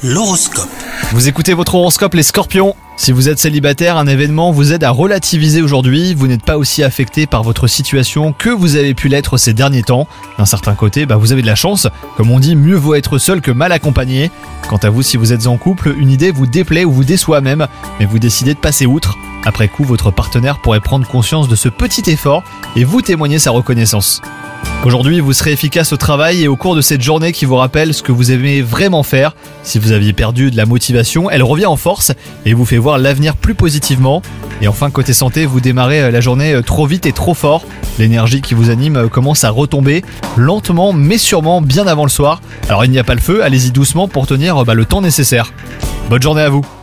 L'horoscope. Vous écoutez votre horoscope les Scorpions. Si vous êtes célibataire, un événement vous aide à relativiser aujourd'hui. Vous n'êtes pas aussi affecté par votre situation que vous avez pu l'être ces derniers temps. D'un certain côté, vous avez de la chance. Comme on dit, mieux vaut être seul que mal accompagné. Quant à vous, si vous êtes en couple, une idée vous déplaît ou vous déçoit même, mais vous décidez de passer outre. Après coup, votre partenaire pourrait prendre conscience de ce petit effort et vous témoigner sa reconnaissance. Aujourd'hui, vous serez efficace au travail et au cours de cette journée qui vous rappelle ce que vous aimez vraiment faire. Si vous aviez perdu de la motivation, elle revient en force et vous fait voir l'avenir plus positivement. Et enfin, côté santé, vous démarrez la journée trop vite et trop fort. L'énergie qui vous anime commence à retomber, lentement mais sûrement, bien avant le soir. Alors il n'y a pas le feu, allez-y doucement pour tenir le temps nécessaire. Bonne journée à vous.